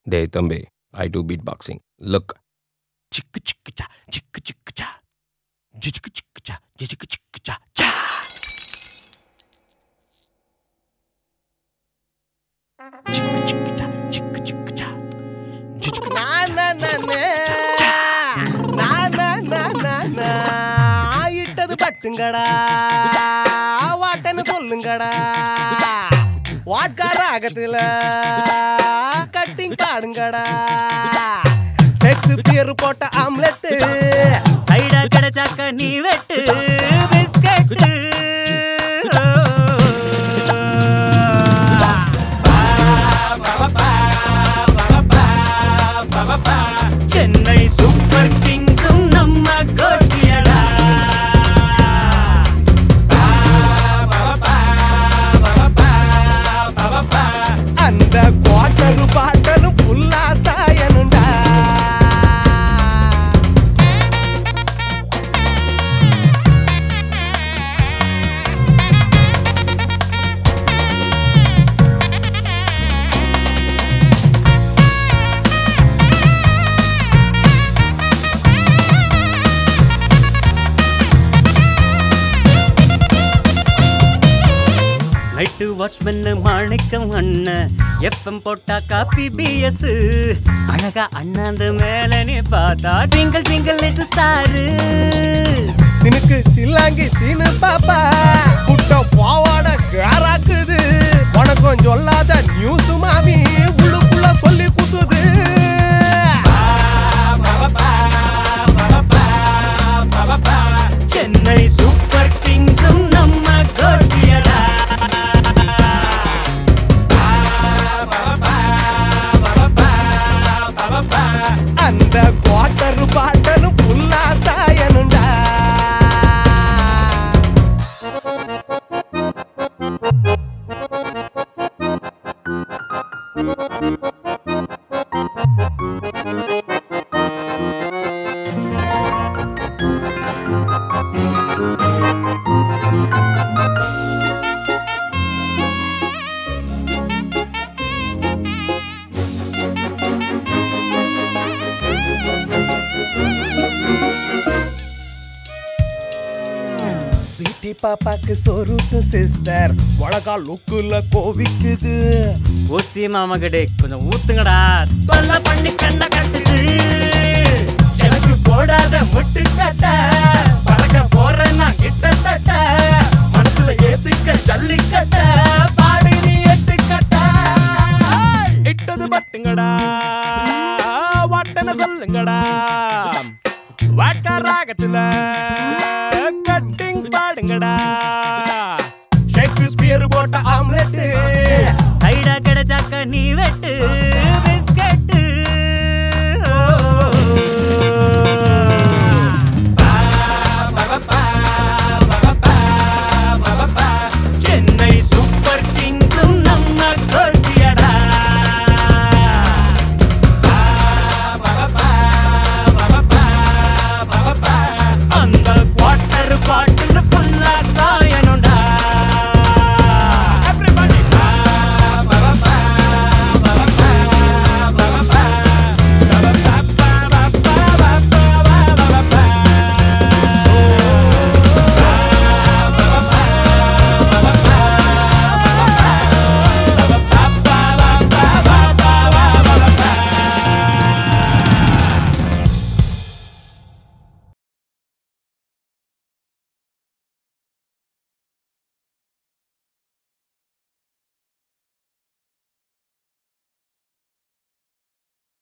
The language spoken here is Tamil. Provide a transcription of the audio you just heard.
Dey Tambe, I do beatboxing. Look. Chicka chicka cha, chicka chicka cha, chicka chicka cha, chicka chicka cha, cha. Chicka chicka cha, chicka chicka cha, chicka na na na na. ஆயிட்டது பட்டுங்கடா, வாட்டன்னு சொல்லுங்கடா. வாட்கார ஆகத்துல கட்டிங் பாடுங்கடா. பேரு போட்ட ஆம்லெட் சைடா கிடைச்சாக்க நீ வெட்டு பிஸ்கட் சென்னை சூப்பர் கிங்ஸும் நம்ம கோஷ்டியடா அந்த குவார்டர் பாட்டலும் புல்லா சாயனுண்டா. நைட்டு வாட்ச்மேன் மாணிக்கம் அண்ணன் எஃப்எம் போட்டா காப்பி பிஎஸ் அழகா அண்ணாந்த மேல நீ பார்த்தா ட்விங்கிள் ட்விங்கிள் லிட்டில் ஸ்டாரு சினுக்கு சில்லாங்கி சீனு பாப்பா குட்ட பாவாட கேராக்குது வணக்கம் சொல்லாத நியூஸ் மாமி உள்ளுக்குள்ள சொல்லி குத்துது. சென்னை சூப்பர் கிங்ஸும் நம்ம கோஷ்டியடா அந்த குவார்டர் பாட்டலும் புல்லா சாயனுண்டா. ஸ்வீட்டி பாப்பாக்கு சொருட்டு சிஸ்டர் வழக்கா லுக்குல கோவிக்குது. ஓசி மாமா கிட்டே கொஞ்சம் ஊத்துங்கடா தொல்லை பண்ணி கண்ண கட்டுது எனக்கு போடாத முட்டு கட்ட பறக்க போறேன்னா கிட்டத்தட்ட மனசுல ஏத்துக்க ஜல்லிக்கட்ட பாடு நீ எட்டுக்கட்ட இட்டது பட்டுங்கடா வாட்டன சொல்லுங்கடா வாட்ட ராகத்துல கட்டிங் பாடுங்கடா. ஷேக்ஸ்பியர் போட்ட ஆம்லெட் சைடா கிடைச்சாக்க நீ வெட்டு